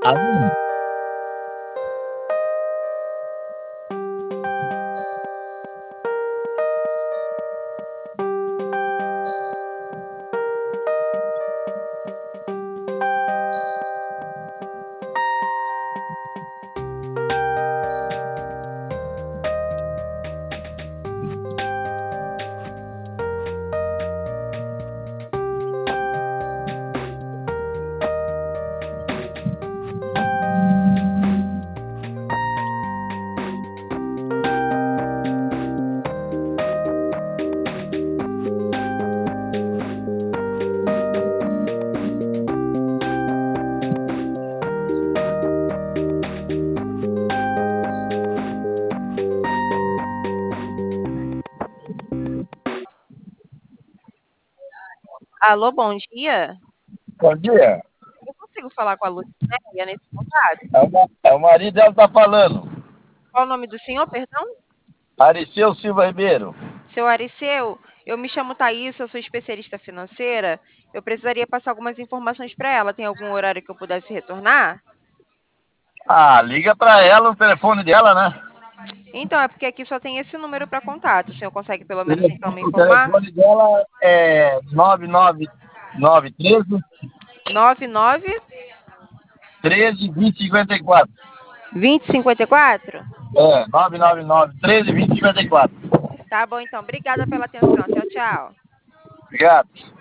Alô, Alô, bom dia. bom dia. Eu consigo falar com a Lucinéia nesse contato? É o marido dela que tá falando. Qual o nome do senhor, perdão? Ariceu Silva Ribeiro. Seu Ariceu, eu me chamo Thaís, eu sou especialista financeira. Eu precisaria passar algumas informações para ela. Tem algum horário que eu pudesse retornar? Ah, liga pra ela o telefone dela, né? Então, é porque aqui só tem esse número para contato. O senhor consegue pelo menos então me O informar? telefone dela é 99913 99 13 2054. 2054? É, 999 13 2054. Tá bom, então. Obrigada pela atenção. Tchau, tchau. Obrigado.